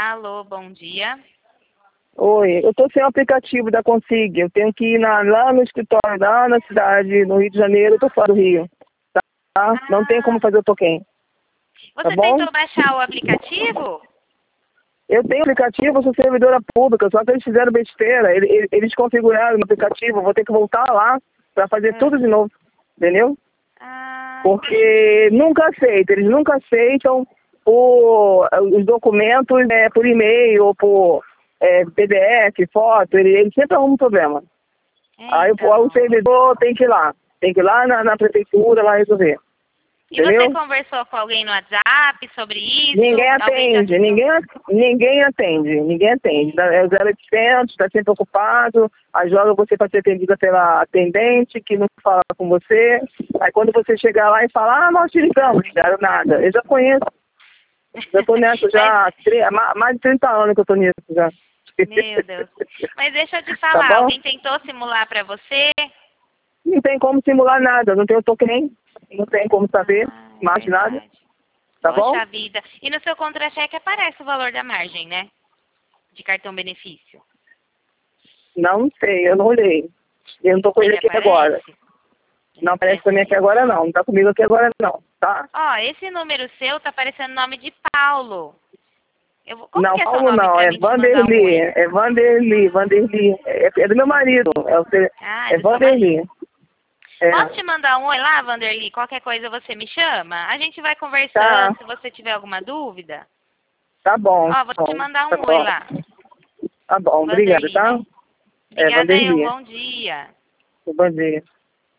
Alô, bom dia. Oi, eu tô sem o aplicativo da Consig. Eu tenho que ir lá no escritório, lá na cidade, no Rio de Janeiro. Eu tô fora do Rio, tá? Não tem como fazer o token, tá Você bom? tentou baixar o aplicativo? Eu tenho aplicativo, eu sou servidora pública, só que eles fizeram besteira. Eles configuraram o aplicativo, eu vou ter que voltar lá para fazer tudo de novo, entendeu? Entendi. Porque eles nunca aceitam os documentos por e-mail ou por PDF, foto, eles sempre arrumam um problema. Aí o servidor tem que ir lá na prefeitura lá resolver. E você Entendeu? conversou com alguém no WhatsApp sobre isso? Ninguém Alguém já atende, ninguém atende. É o 0800, está sempre ocupado, aí joga você para ser atendida pela atendente, que não fala com você. Aí quando você chegar lá e fala, nós te ligamos, cara, nada. Eu já conheço. Já estou nessa mais de 30 anos que eu estou nisso já. Meu Deus. Mas deixa eu te Tá falar, bom? alguém tentou simular para você? Não tem como simular nada, não tem o token, não tem como saber mais nada. Verdade. Tá bom? Poxa vida. E no seu contra-cheque aparece o valor da margem, né? De cartão benefício. Não sei, eu não olhei. Eu não estou com ele aqui aparece? agora. Não aparece pra mim aqui agora não tá comigo aqui agora não, tá? Ó, esse número seu tá aparecendo o nome de Paulo. Como Não, que é seu Paulo nome não, pra é mim te mandar um oi? Vanderly. É do meu marido, é Do seu marido. Vanderly. É, Posso te mandar um oi lá, Vanderly? Qualquer coisa você me chama? A gente vai conversando, tá, se você tiver alguma dúvida. tá bom, Ó, vou te mandar tá um oi bom. lá. Tá bom, obrigado, Vanderly, tá? né? É, Obrigada aí, um Vanderly. bom dia. Bom dia.